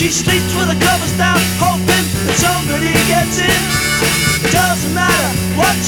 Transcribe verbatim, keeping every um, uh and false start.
She sleeps with the covers down, hoping that somebody gets in. Doesn't matter what